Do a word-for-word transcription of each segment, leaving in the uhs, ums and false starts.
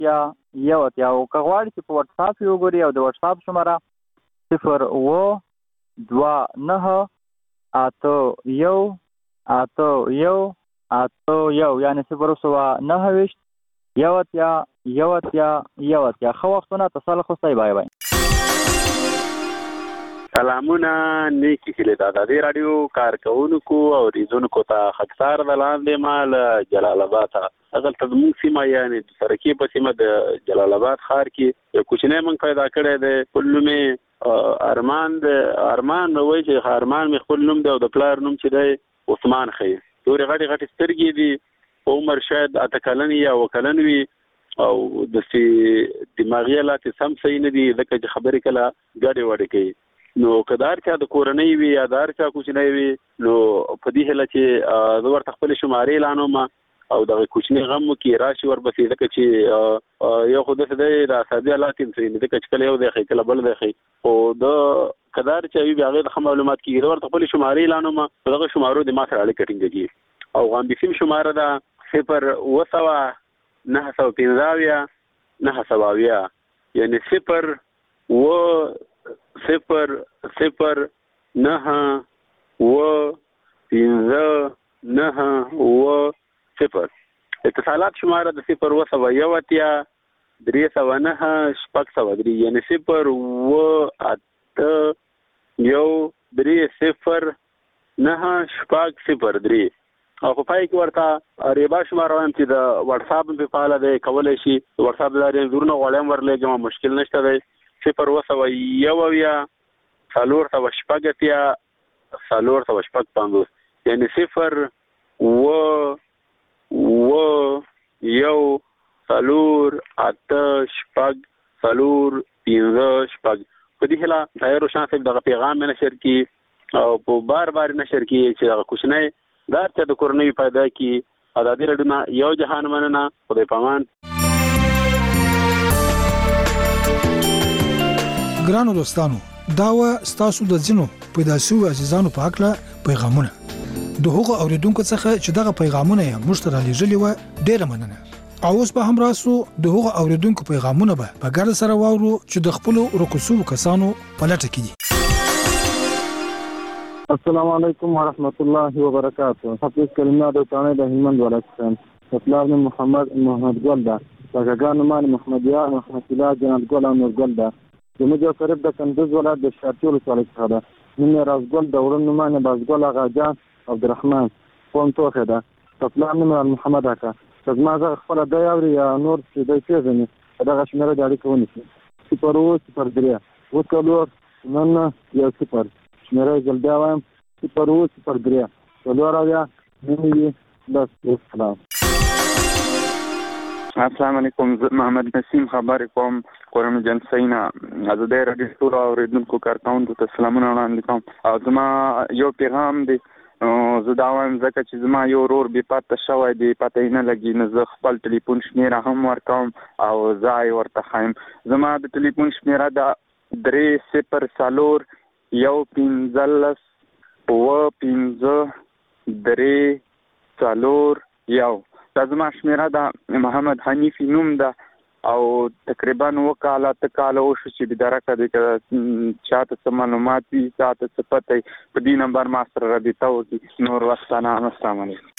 اتیا یو اتیا او که غواړئ چې په واتساپ یې وګورئ او د واتساپ شماره صفر اوه دوه نهه اته یو اته یو اته یو یعنې صفر سوه نهه ویشت یو اتیا یو اتیا یو اتیا. ښه وختونه، تسل خوستی، بای بای. سلامونه، نیکی هیلې د ازادۍ راډیو کارکوونکو او ریزونکو ته. خاکسار د لاندې ما له جلال آباد هغلته زموږ سیمه یعنې د سرکې په سیمه د جلال آباد ښار کې یو کوچنی موږ پیدا کړی دی. خپل نوم یې ارمان دی. ارمان وایي چې ارمان مې خپل نوم دی او د پلار نوم چې دی عثمان ښیي. تورې غټې غټې سترګې دي. په عمر شاید اته کلن یا اوه کلن وي او داسې دماغي حالات یې سم صحیح نه دي، ځکه چې خبرې کله ګډې وډې کوي. نو که د هر چا د کورنۍ وي یا د هر چا کوچنی وي، نو په دې هیله چې زه ورته خپلې شمارې اعلانوم او دغه کوچني غم وکړي راشي ورپسې، ځکه چې یو خو داسې دی د اعصابي حالات یې صحیح نه، ځکه چې کله یو دی ښي کله بل دی ښي. خو د که د هر چا وي بیا هغې د ښه معلومات کېږي. زه ورته خپلې شمارې اعلانوم، په دغه شمارو د ما سره اړیکه ټینګېږي. او غامبي سیم شماره ده صفر اوه سوه نهه سوه پنځه اویا نهه سوه اویا، یعنې صفر اوه صفر صفر نهه اوه پنځه نهه اوه صفر. اتصالات شماره د صفر اوه سوه یو اتیا درې سوه نهه شپږ سوه درې، یعنې صفر اوه اته یو درې صفر نهه شپږ صفر درې. او په پای کې ورته ریبا شماره وایم چې د واتساپ هم پې فعاله دی، کولی شي د واتساپ د لارې انځورونه غواړی هم ورلیږم، مشکل نشته دی. صفر اوه سوه یو اویا څلور سوه شپږ اتیا څلور سوه شپږ پنځوس، یعنې صفر اوه اوه یو څلور اته شپږ څلور پنځه شپږ. په دې هیله طاهر روشن صاحب دغه پیغام مې نشر کړي او په بار بار نشر کړي چې دغه کوچنی د هر چا د کورنۍ پیدا کړي. ازادي راډیو نه یو جهان مننه. خدای پامان. ګرانو دوستانو، دا و ستاسو د ځینو پیدا شوو عزیزانو په هکله پیغامونه. د هغو اوریدونکو څخه چې دغه پیغامونه یې موږ ته رالیږلي وه، ډېره مننه. او اوس به هم راسو د هغو اوریدونکو پیغامونه به په ګډه سره واورو چې د خپلو ورکو شوو کسانو په لټه کې دي. السلام علیکم ورحمت الله وبرکاته. حافظ کلمه د تانه د هلمند ولایت پلار نوم محمد محمد ګل ده. کاکاګانو مان محمد یا محمد الله جناب ګل او نور ګل ده. زموږ یو قریب د کندوز ولایت د شارتي ولسوالۍ څخه ده. نوم یې رازګل د وړو نوم یې بازګل اغا جان عبدالرحمن قوم توخې ده. پلار نوم محمد اکا. که زما غږ خپله دی اوري یا نور چې دی پېژني، په دغه شمېره د اړیکه ونیسي. صفر اوه صفر درې اوه څلور نهه یو صفر. شمېره یې ځل بیا وایم صفر اوه صفر درې څلور اویا نهه یې لس. والسلام. السلام علیکم. زه محمد نسیم خبرې کوم قرم جنسینا. ازادۍ راډیو ټولو اورېدونکو کارکوونکو ته سلامونه وړاندې کوم. او زما یو پیغام دی، زه دا وایم ځکه چې زما یو ورور بې پته شوی دی، پته یې نه لګي، نو زه خپل ټلیفون شمېره هم ورکوم او ځای ورته ښیم. زما د ټلیفون شمېره ده درې صفر څلور یو پنځلس اوه پنځه درې څلور یو. دا زما شمېره ده. محمد حنیفي نوم ده او تقریبا اوه کاله اته کاله وشو چې بدرکه دی، که چاته څه معلومات وي، چاته څه پته وي، په دې نمبر ما سره رابطه وکړي. نور وخت نه. السلام علیکم.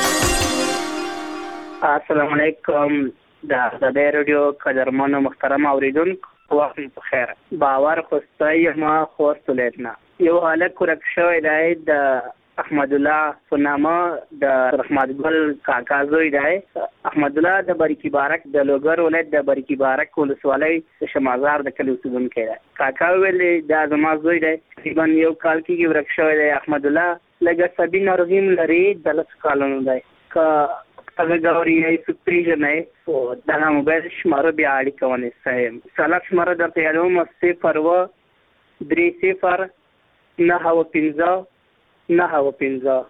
السلام علیکم. د ازادۍ راډیو قدرمنو محترم اوریدونکو، وخت په خیر. باور خوستی یم خوست ولایت نه. یو هلک ورک شوی دی د احمد الله په نامه، د رحمت ګل کاکا زوی دی. احمد الله د بریکي بارک د لوګر ولایت د بریکي بارک ولسوالۍ د شمازار د کلي اوسېدونکی دی. کاکا ویل دا زما زوی دی، تقریبا یو کال کېږي ورک شوی دی. احمد الله لږ عصبي ناروغي هم لري، د لسو کالونو دی. که هغه ګوري یا څوک پېژنئ، دغه موبایل شماره بیا اړیکه ونیسئ. سلاک شماره درته یادوم صفر اوه درې صفر نهه اوه پنځه نهه اوه پنځه.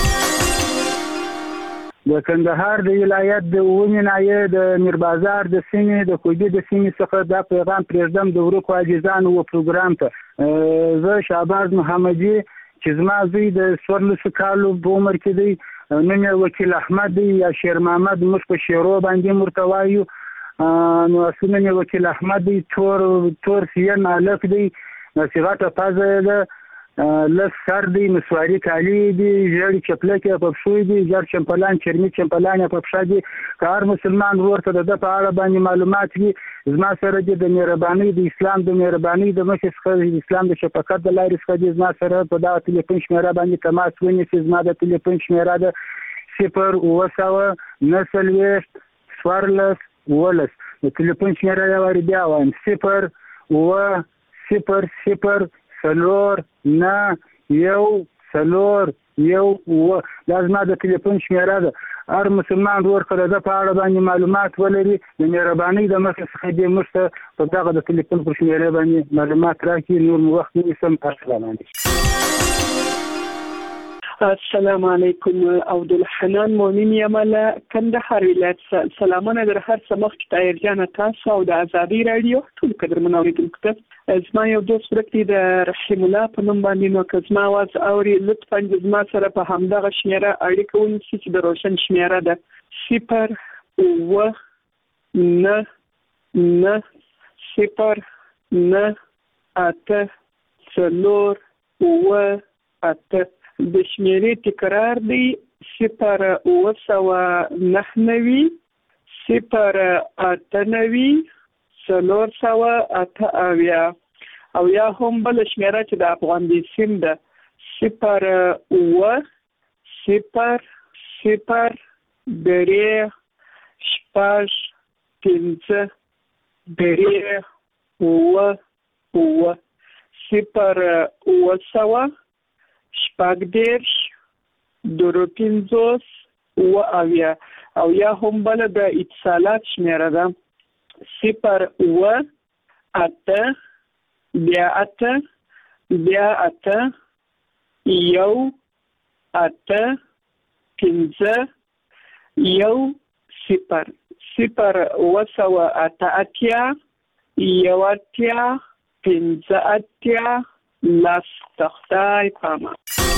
د کندهار د ولایت د اوومې ناحیې د میربازار د سیمې د کویدې د سیمې څخه دا پیغام پرېږدم د ورکو عاجزانو و پروګرام ته. زه شهباز محمدي چې زما زوی د څوارلسو کالو په عمر کې دی، نوم یې وکیل احمد دی یا شیر محمد، موږ په شیرو باندې ورته وایو. نو اسونه مې وکیل احمد دی تور تور سین الک دی نصیحت پازه ده لس سر دی مسواری کالی دی ژړ چپلکه په پښو دی ژړ چمپلان چرمی چمپلان په پښه دی کار مسلمان ورته د په اړه باندې معلومات وي زما سره د مهرباني د اسلام د مهرباني د مخې څخه د اسلام د شفقت د لارې څخه د زما سره په دا ټلیفون شمیره باندې تماس ونیسي زما د ټلیفون شمیره ده صفر اوه سوه نهه څلوېښت څوارلس اوولس د ټلیفون شمیره یې وارې بیا وایم صفر اوه صفر صفر څلور نه یو څلور یو اوه دا زما د ټلیفون شمیره ده هر مسلمان ورور که د ده په اړه باندې معلومات ولري د مهربانۍ د مخې څخه دې موږ ته په دغه د ټلیفون پر شمیرې باندې معلومات راکړي نور مو وخت ونیسم السلام علیکم السلام علیکم عبدالحنان مؤمن یم له کندهار ولایت سلامونه در هر څه مخکې طاهر جانه تاسو او د ازادي راډیو ټول قدرمن اورېدونکو ته زما یو دوست ورک دی د رحیم الله په نوم باندې نو که زما اواز اوري لطفا زما سره په همدغه شمیره اړیکه ونیسي چې د روشن شمیره ده صفر اوه نه نه صفر نه اته څلور اوه اته د شمیرې تکرار دی صفر اوه سوه نهه نوي صفر اته نوي څلور سوه اته اویا او یا هم بله شمیره چې د افغان دی سیم ده صفر اوه صفر صفر درې شپږ پنځه درې اوه اوه صفر اوه سوه شپږ دېرش درې پنځوس اوه اویا او یا هم بله د اتصالات شمیره ده صفر اوه اته بیا اته بیا اته یو اته پنځه یو صفر صفر اوه سوه اته اتیا یو اتیا پنځه اتیا لاس تختای پاما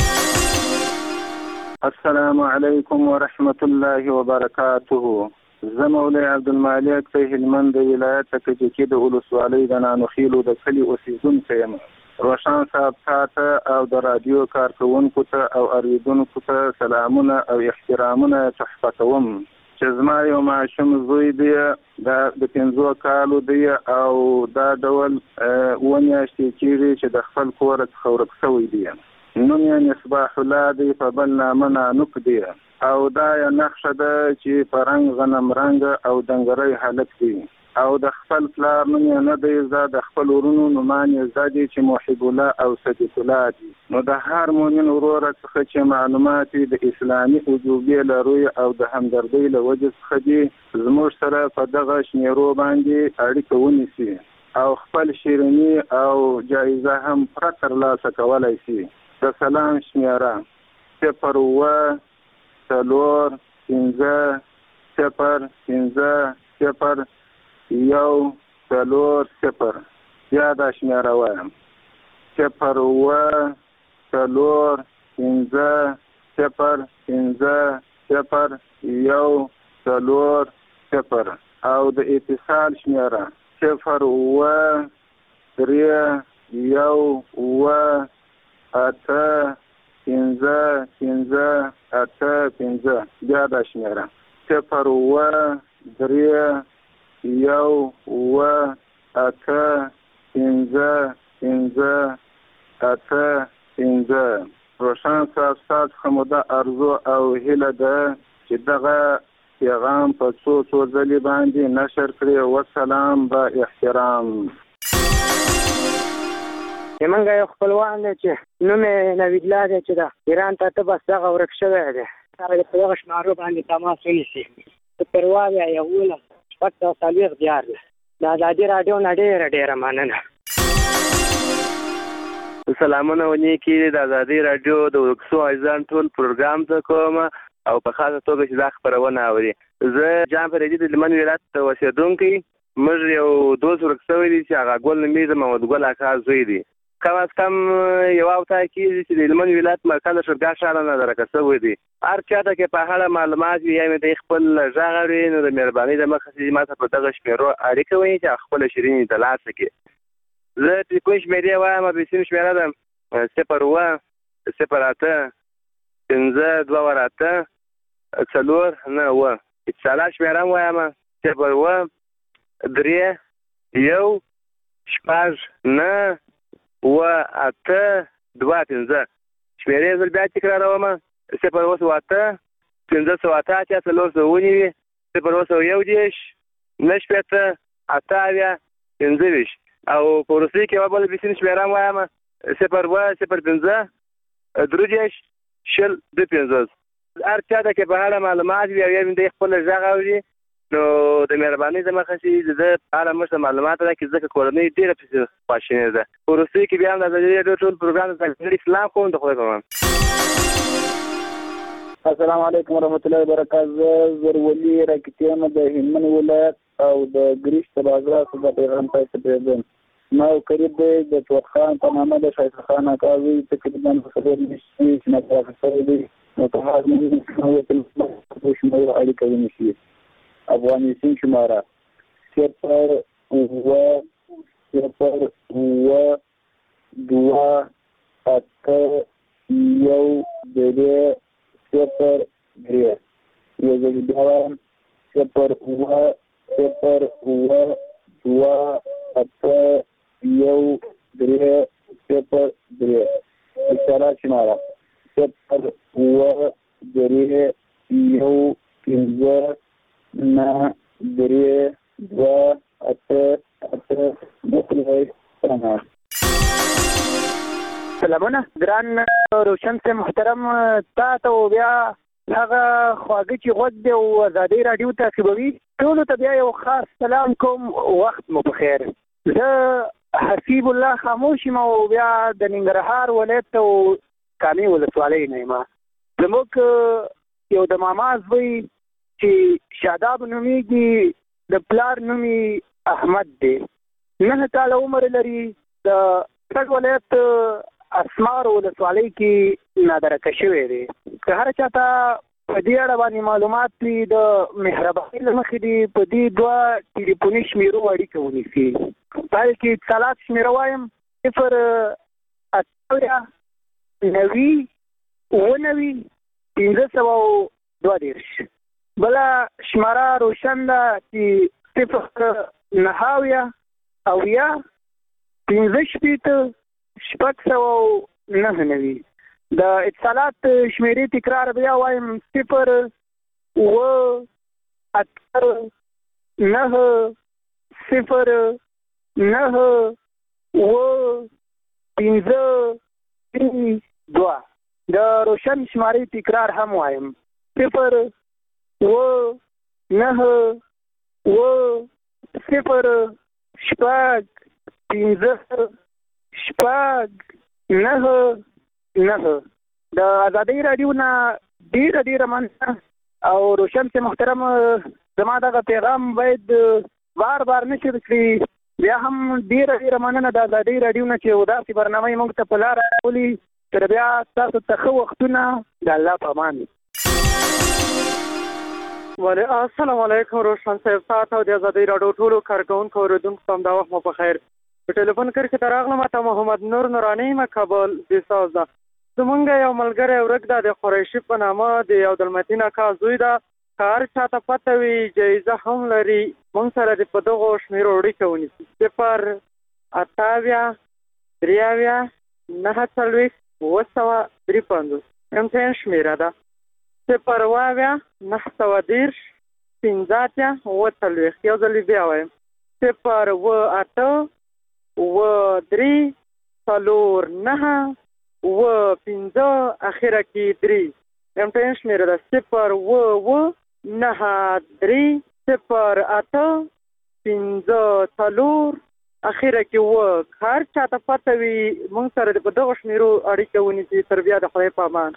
السلام علیکم ورحمة الله وبرکاته زه مولوی عبدالمالک د هلمند د ولایت کجکي د ولسوالۍ د نانوخیلو د کلي اوسیدونکی یم روشن صاحب ته او د رادیو کارکوونکو ته او اورېدونکو ته سلامونه او احترامونه تحفه کوم چې زما یو ماشوم زوی دی دا د پنځو کالو دی او دا ډول اووه میاشتې کېږي چې د خپل کوره څخه ورک شوی دی نوم یې مصباح الله دی په بل نامه نانوک دی او دا یې نقشه ده چې په رنګ غنم رنګ او دنګرۍ هلک دی او د خپل پلار نوم یې نه دی زده د خپل ورونو نومان یې زده دي چې محب الله او صدیق الله دي نو د هر مؤمن وروره څخه چې معلومات وي د اسلامي وجوبې له روی او د همدردۍ له وجې څخه دي زموږ سره په دغه شمیرو باندې اړیکه ونیسي او خپل شیریني او جایزه هم پوره ترلاسه کولی شي د سلام شمیره صفر اوه څلور پنځه صفر پنځه صفر یو څلور صفر بیا دا شمیره وایم صفر اوه څلور پنځه صفر پنځه صفر یو څلور صفر او د اتصال شمیره صفر اوه درې یو اوه اته پنځه پنځه اته پنځه بیا دا شمیره صفر اوه درې یو اوه اته پنځه پنځه اته پنځه روشن صاحب ستاسو څخه مو دا ارزو او هیله ده چې دغه پیغام په څو څو ځلې باندې نشر کړي وسلام با احترام زمونږ یو خپلوان دی چې نوم یې نوید الله دی چې د ایران ته ته بس دغه ورک شوی دی هغه د په دغه شمارو باندې تماس ونیسي صفر اووه یولس شپږ سوه څلوېښت دیارلس د ازادي راډیو نه ډېره ډېره مننه سلامونه ونیکي د ازادي راډیو د ورکسو عزیزان ټول پروګرام ته کوم او په خاصه توګه چې دا خپرونه اوري زه جان فریدي د هلمند ولایت اوسېدونکی موږ یو دوست ورک شوی دی چې هغه ګل نومېږي د محمد ګل اکا زوی دی کم از کم یو هفته کېږي چې د هلمند ولایت مرکز شورګاه ښار نه درکه شوی دی. هر چاته کې په هغه معلومات وي یا مې د خپل غږ اوري نو د مهربانۍ د مخه چې ما ته په دغه شمیرو اړیکه ونیسي چې خپله شیرینې ترلاسه کړي. زه ټلیفون شمیرې وایم، اپلیکیشن شمیره ده صفر اوه صفر اته پنځه دوه ور اته څلور نه اوه. اتصالات شمیره هم وایم صفر اوه درې یو شپږ نه اوه اته دوه پنځه. شمیرې زه بیا تکراروم صفر اوه سوه اته پنځه سوه اته اتیا څلور سوه ونیوي صفر اوه سوه یو دېرش نهه شپېته اته اویا پنځه ویشت. او په وروستۍ کې یوه بله اپلیکیشن شمیره هم وایم صفر اوه صفر پنځه درې دېرش شل دوه پنځوس. هر چا ته کې په اړه معلومات وي او یا د خپل غږ اوري نو د مهربانۍ د مخه چې د ده په اړه موږ ته معلومات راکړي، ځکه کورنۍ ډېره پسې خواشینې ده. په وروستۍ کې بیا هم د ازادي راډیو ټول پروګرام ته ځانګړی سلام کوم. د خدای په امان. السلام علیکم ورحمت الله وبرکاته. زه زرولي راکټي یم د هلمند ولایت او د ګریش د بازار څخه د پیغام پاتې پرېږدم. ما یو قریب دی د چوت خان په نامه د ښایسته خان اکا زوی تقریبا څلور میاشتې چې ناپاکه شوی دی. نو په هغه زموږ شمېر اړیکه ونیسي. افغانستان شماره صفر اوه صفر اوه دوه اته یو درې صفر درې. یو ځل بیا وایم صفر اوه صفر اوه دوه اته یو درې صفر درې. اتصالات شماره صفر اوه درې یو پنځه نه درې دوه اته اته دوه. سلامونه ګران روشن صاحب محترم، تا ته بیا هغه خواږه چې غوږ دی او ازادۍ راډیو تعقیبوي ټولو ته بیا یو خاص سلام کوم. وخت مو په خیر. زه حسیب الله خاموش یم او بیا د ننګرهار ولایت او کامې ولسوالۍ نه یم. زموږ یو د ماما زوی چې شاداب نومیږي، د پلار نومي احمد دی، نهه کاله عمر لري، د سټ ولایت اسمار ولسوالۍ کې نادرکه شوی دی. که هر چاته په دې اړه باندې معلومات وي د مهربانۍ له مخې دې په دې دوه ټلیفوني شمیرو اړیکه ونیسي. پیل کې اتصالات شمیره وایم صفر اته اویا نوي اوه نوي پنځه سوه دوه دېرش. بله شماره روشن ده چې صفر نهه اویا اویا پنځه شپېته شپږ سوه نهه نوي. د اتصالات شمیرې تکرار بیا وایم صفر اوه اته نهه صفر نهه اوه پنځه درې دوه. د روشن شمارې تکرار هم وایم صفر اوه نهه اوه صفر شپږ پنځه شپږ نهه نهه. د ازادۍ راډیو نه ډېره ډېره مننه او روشن صاحب محترم زما دغه پیغام باید بار بار نشر کړي. بیا هم ډېره ډېره مننه د ازادۍ راډیو نه چې یو داسې برنامه یې موږ ته په لاره راولي. تر بیا ستاسو ته ښه وختونه د الله په امان. ولی السلام علیکم روشن صاحب، تاسو او د ازادۍ راډیو ټولو کارکوونکو اوریدونکو ته همدا وخت مو په خیر. په ټلیفون کرښې ته راغلم، ته محمد نور نوراني یم، کابل بېساز ده. زمونږ یو ملګری ورک ده، د قریشي په نامه د عبدالمتین اکا زوی ده. که هر چاته پته وي جایزه هم لري، موږ سره د په دغو شمیرو اړیکه ونیسي. صفر اته اویا درې اویا نهه څلوېښت اوه سوه درې پنځوس امتحان شمیره ده. صفر اوه اویا نهه سوه دېرش پنځه اتیا اوه څلوېښت. یو ځل بیا وایم صفر اوه اته اوه درې څلور نهه اوه پنځه اخره کې درې امتحان شمیره ده. صفر اوه اوه نهه درې صفر اته پنځه څلور اخره کې اوه. هر چاته پته وي موږ سره د په دغو شمیرو اړیکه ونیسي. تر بیا د خدای په امان.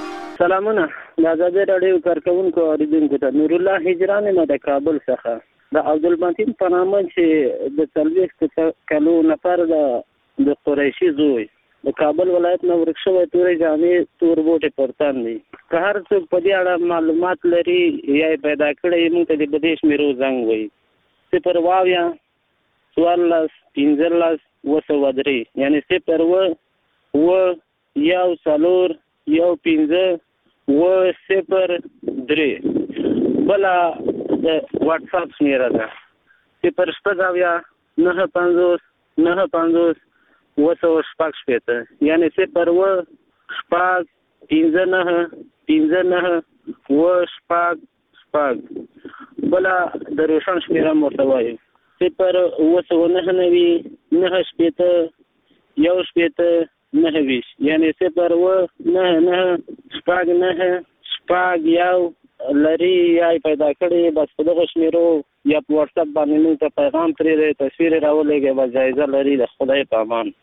سلامونه د ازادۍ راډیو کارکوونکو اوریدونکو ته نور الله هجران یم د کابل څخه. د عبدالمتین په نامه چې د څلوېښت کلو نفر د قریشي زوی د کابل ولایت نه ورک شوی تورې جامې تور بوټې پر تن دي. که هر څوک په دې اړه معلومات لري یا یې پیدا کړی موږ ته د بدې شمېرو زنګ وایي. صفر واویا څوارلس پنځلس اووه سوه درې یعنې صفر اووه اووه یو څلور یو پنځه اووه صفر درې. بله د واټساپ شمېره ده صفر شپږ اویا نهه پنځوس نهه پنځوس اووه سوه شپږ شپېته یعنې صفر اووه شپږ پنځه نهه پنځه نهه اووه شپږ شپږ. بله د روشن شمېره م ورته وایو صفر اووه سوه نهه نوي نهه شپېته یو شپېته نهه ویشت یعنې صفر اووه نهه نهه شپږ نهه شپږ یو لري یا یې پیدا کړی بس په دغه شمېرو یا په واټساپ باندې موږ ته پیغام ترې دی تصویر یې راولېږئ بس جایزه لري. د خدای په امان.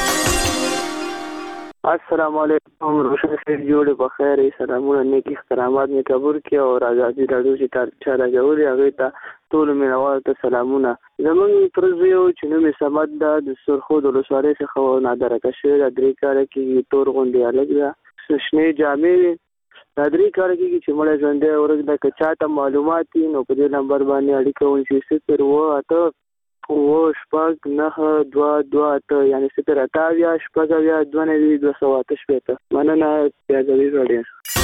السلام علیکم روشن صاحب جوړې په خیر سلامونه نیک احترامات مې قبول کړي او ازادي راډیو چې چا راجولې هغې ته ټولو مینوالو ته سلامونه. زموږ پر زوی و چې نوم یې صمد ده د سرخود ولسوالۍ څخه نادرکه شوی ده. درې کاله کېږي تور غوندې هلک ده شنې جامې دا درې کاله کېږي چې مړی ژوندی ورک ده. که چا ته معلومات وي نو په دې نمبر باندې اړیکه ونیسي صفر اووه اته اووه شپږ نهه دوه دوه اته یعنې صفر اته اویا شپږ اویا دوه نوي دوه سوه اته شپېته. مننه ازادي راډیو.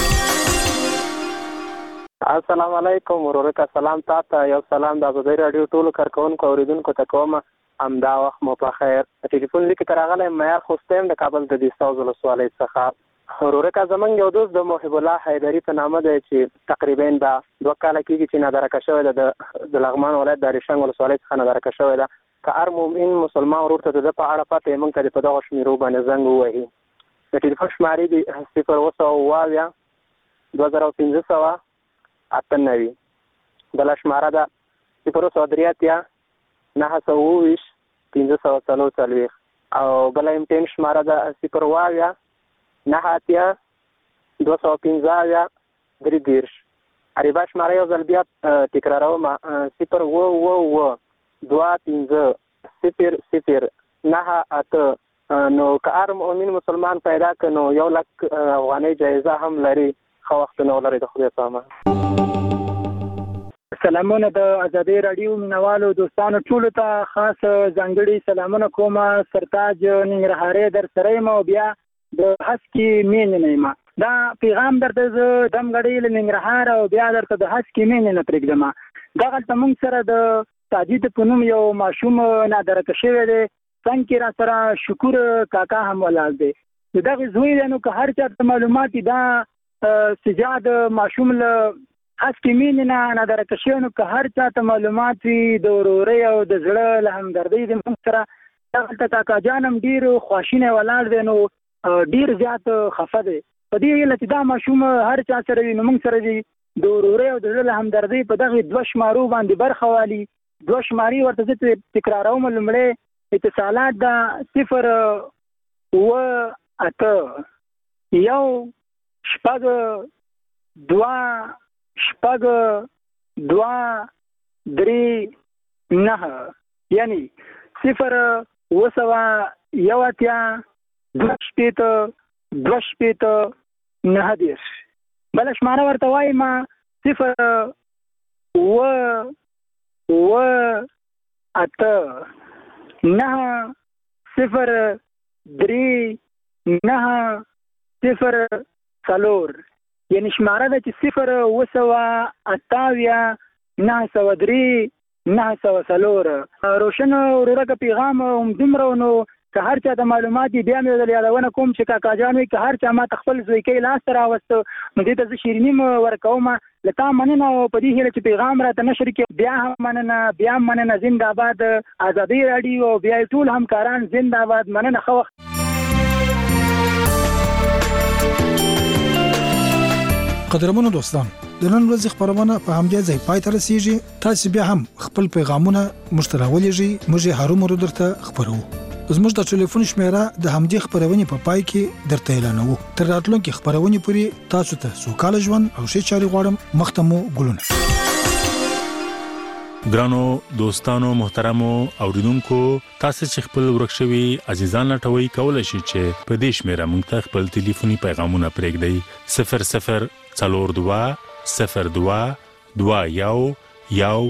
السلام علیکم ورورکه سلام تا ته یو سلام د ازادي راډیو ټولو کارکوونکو اورېدونکو ته کوم همدا وخت مو په خیر. ټلیفون لیکې ته راغلی معیار خوستی یم د کابل د دیستاوز ولسوالۍ څخه. ورورکه زمونږ یو دوست د محب الله حیدري په نامه دی چې تقریبا دا دوه کاله کېږي چې نادرکه شوی ده د لغمان ولایت د اریشنګ ولسوالۍ څخه نادرکه شوی ده. که هر مؤمن مسلمان ورور ته د ده په اړه پته یې موږ ته د په دغه شمېرو باندې زنګ ووهي. د ټلیفون شمارې دي صفر اووه سوه اووه اویا دوه زره پنځه سوه اته نوي. بله شماره ده صفر اووه سوه درې اتیا نهه سوه اووه ویشت پنځه سوه څلور څلوېښت. او بله ایم ټین شماره ده صفر اووه اویا نهه اتیا دوه سوه پنځه اویا درې دېرش. عربا شماره یو ځل بیا تکراروم صفر اووه اووه اووه دوه پنځه صفر صفر نهه اته. نو که هر مؤمن مسلمان پیدا کړ نو یو لک افغانۍ جایزه هم لري. ښه وختونه ولرئ د خدای په امان. سلامونه د ازادي راډیو مینوالو دوستانو ټولو ته خاص ځانګړي سلامونه کوم. سرتاج ننګرهارۍ در سره یم او بیا د هسکي مینې نه یم. دا پیغام درته زه دمګړۍ له ننګرهار او بیا درته د هسکي مینې نه پرېږدم. دغلته موږ سره د ساجد په نوم یو ماشوم نادرکه شوی دی. څنګ کې را سره شکور کاکا هم ولاړ دی. د دغې زوی دی نو که هر چا ته معلومات دا سجاد ماشوم له هسکي مینې نه نادرکه شوی نو که هر چا ته معلومات وي د ورورۍ او د زړه له همدردۍ د موږ سره دغلته کاکا جان هم ډېر خواشینی ولاړ دی نو ډیر زیات خفه دی. په دې هیله چې دا ماشوم هر چا سره وي نو موږ سره وي د ورورۍ او د زړه له همدردۍ په دغې دوه شمارو باندې برخه والي. دوه شمارې ورته زه تکراروم. لومړی اتصالات ده صفر اووه اته یو شپږ دوه شپږ دوه درې نهه یعنې صفر اووه سوه یو اتیا دوه شپېته دوه شپېته نهه دېرش. بله شماره ورته وایم صفر اووه اووه اته نهه صفر درې نهه صفر څلور یعنې شماره ده چې صفر اووه سوه اته اویا نهه سوه درې نهه سوه څلور. روشن ورورکه پیغام همدومره نو که هر چا ته معلومات دي بیا مې ځل یادونه کوم چې کاکا جان وي که هر چا ما ته خپل زویکۍ لاسته راوسته نو دې ته زه شیریني م ورکوم. له تا مننه او په دې هیله چې پیغام راته نشر کړي بیا هم مننه بیا هم مننه. زنده آباد ازادي راډیو او بیا ټول همکاران زنده آباد. مننه. ښه وخت. قدرمنو دوستان د نن ورځې خبرونه په همدې ځای پای ته رسیږي. تاسو بیا هم خپل پیغامونه مشترک ولېږئ. موږ هارو مرو درته خبرو. زموږ د ټلیفون شمیره د همدې خبرونې په پای کې درته اعلانوو. تر راتلونکي خبرونې پورې تاسو ته سوکاله ژوند او ښه چارې غواړم. مخته مو ګلونه. ګرانو دوستانو محترمو اوریدونکو تاسو چې خپل ورکشوي عزیزان لټوي کولای شئ چې په دې شمیره موږ ته خپل ټلیفوني پیغامونه پرېږدئ صفر صفر څلور دوه صفر دوه دوه یو یو